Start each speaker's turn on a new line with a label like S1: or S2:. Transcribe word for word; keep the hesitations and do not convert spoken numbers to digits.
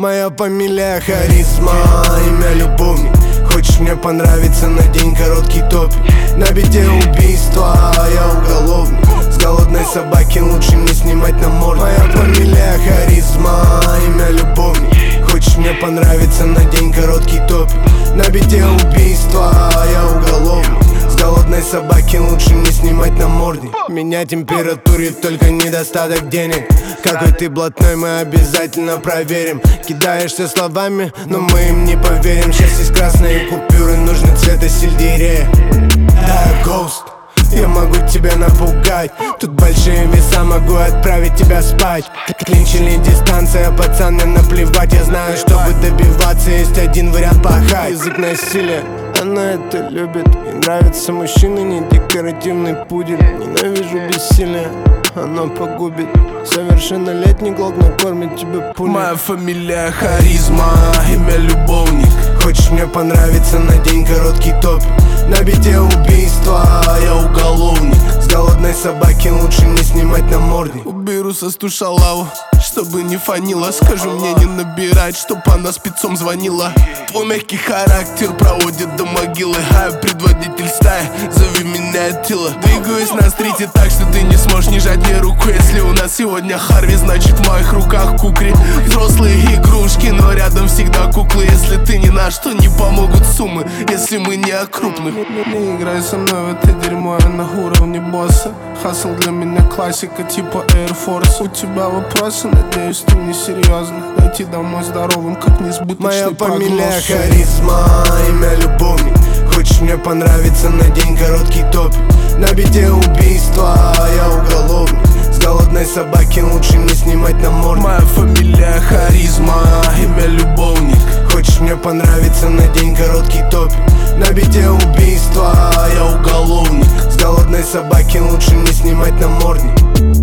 S1: Моя фамилия Харизма, имя любовник. Хочешь мне понравиться, надень короткий топик. На бите убийства, я уголовник. С голодной собаки лучше не снимать намордник. Моя фамилия Харизма, имя любовник. Хочешь мне понравиться, надень короткий топик. На бите убийства, я уголовник. С голодной собаки лучше не снимать намордник. Меня температурит только недостаток денег. Какой ты блатной, мы обязательно проверим. Кидаешься словами, но мы им не поверим. Сейчас есть красные купюры, нужны цвета сельдерея. Да, я Ghost, я могу тебя напугать. Тут большие веса, могу отправить тебя спать. Клинч или дистанция, пацан, мне наплевать. Я знаю, чтобы добиваться, есть один вариант пахать. Язык насилия, она это любит. Ей нравятся мужчины, не декоративный пудель. Ненавижу бессилие, оно погубит. Совершеннолетний глок накормит тебя пулей.
S2: Моя фамилия Харизма, имя любовник.
S1: Хочешь мне понравиться, надень короткий топик. На бите убийства, я уголовник. С голодной собаки лучше не снимать намордник.
S2: Уберу со стуша лаву, чтобы не фанила. Скажу мне не набирать, чтоб она спецом звонила. Твой мягкий характер проводит до могилы. А я предводитель стаи, зови меня Аттила. Двигаюсь на стрите так, что ты не сможешь не жать мне руку. Если у нас сегодня Харви, значит в моих руках кукри. Взрослые игрушки, но рядом всегда куклы. Если ты не наш, то не помогут суммы, если мы не о крупных. Не играй со мной в это дерьмо, я на уровне босса. Хасл для меня классика типа Air Force. У тебя вопросы, надеюсь, ты не серьезно. Найти домой здоровым, как несбыточный
S1: Моя
S2: прогноз.
S1: фамилия Харизма, имя любовник. Хочешь мне понравиться, надень короткий топик. На бите убийства, я уголовник. С голодной собаки лучше не снимать намордник.
S2: Моя фамилия Харизма, имя любовник.
S1: Хочешь мне понравиться, надень короткий топик. На бите убийства, я уголовник. С голодной собаки лучше не снимать намордник.